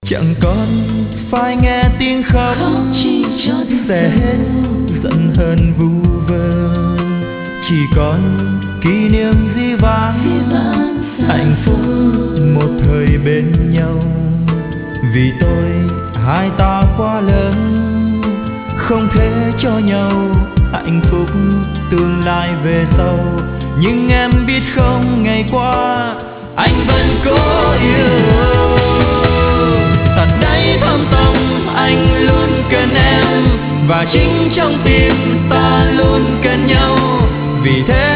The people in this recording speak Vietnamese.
Chẳng còn phải nghe tiếng khóc chỉ cho sẽ hết giận hờn vu vơ, chỉ còn kỷ niệm dĩ vãng hạnh phúc một thời bên nhau. Vì tôi hai ta quá lớn, không thể cho nhau hạnh phúc tương lai về sau. Nhưng em biết không, ngày qua anh vẫn cố yêu. Tận đáy thâm tâm anh luôn cần em, và chính trong tim ta luôn cần nhau. Vì thế